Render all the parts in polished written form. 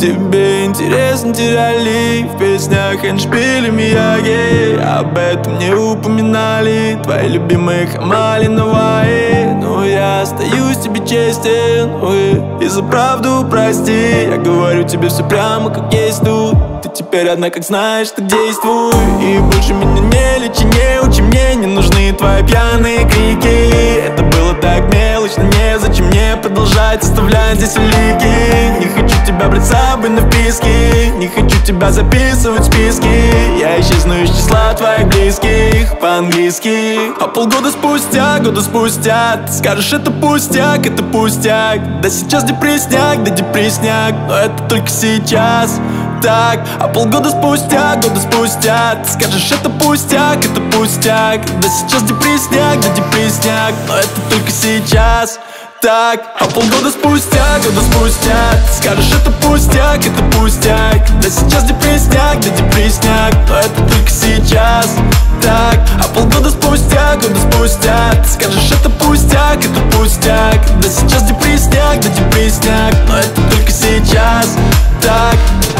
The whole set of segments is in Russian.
Тебе интересно теряли в песнях эндшпили Мияги. Об этом не упоминали твои любимые Хамали Наваи. Но я остаюсь тебе честен, увы, и за правду прости. Я говорю тебе все прямо как есть тут. Ты теперь одна, как знаешь, так действуй. И больше меня не лечи, не учи, мне не нужны твои пьяные крики. Это было так мелочно, незачем мне продолжать оставлять здесь улики. Не хочу тебя брать с собой на вписки, не хочу тебя записывать в списки. Я исчезну из числа твоих близких по-английски. А полгода спустя, года спустя ты скажешь, это пустяк, это пустяк. Да сейчас депрессняк, да депрессняк, но это только сейчас. Так, а полгода спустя, года спустя ты скажешь, это пустяк, это пустяк. Да сейчас депрессняк, да депрессняк, но это только сейчас. Так, а полгода спустя, года спустя ты скажешь, это пустяк, это пустяк. Да сейчас депрессняк, да депрессняк, но это только сейчас. Так, а полгода спустя, года спустя ты скажешь, это пустяк, это пустяк. Да сейчас депрессняк, да депрессняк, но это только сейчас. Так.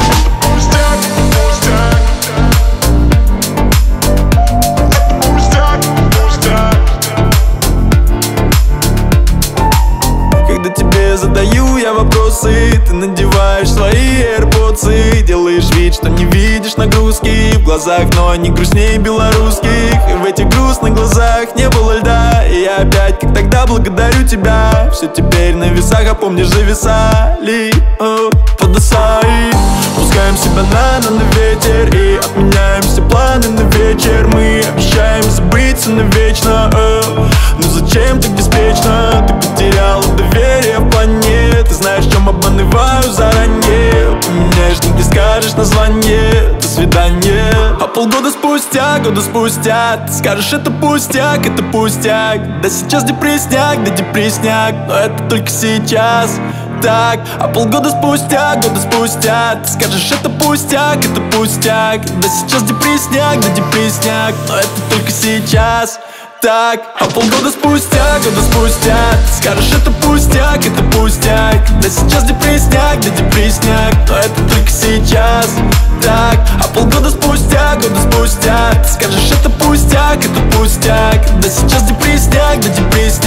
Когда тебе задаю я вопросы, ты надеваешь свои AirPods, делаешь вид, что не видишь нагрузки в глазах, но они грустнее белорусских. И в этих грустных глазах не было льда. И я опять, как тогда, благодарю тебя. Все теперь на весах, а помнишь, зависали подосай. Пускаем себя на ветер и отменяем все планы на вечер. Мы обещаем забыться навечно, но зачем так беспечно? Ты потеряла доверие в плане. Ты знаешь, в чем обманываю заранее. Поменяешь, не скажешь название. До свидания. А полгода спустя, года спустя ты скажешь, это пустяк, это пустяк. Да сейчас депрессняк, да депрессняк, но это только сейчас. Так, а полгода спустя, года спустя ты скажешь, это пустяк, это пустяк. Да сейчас депрессняк, да депрессняк, но это только сейчас. Так, а полгода спустя, года спустя ты скажешь, это пустяк, это пустяк. Да сейчас депрессняк, да депрессняк, но это только сейчас. Так, а полгода спустя, года спустя ты скажешь, это пустяк, это пустяк. Да сейчас депрессняк, да депрессняк.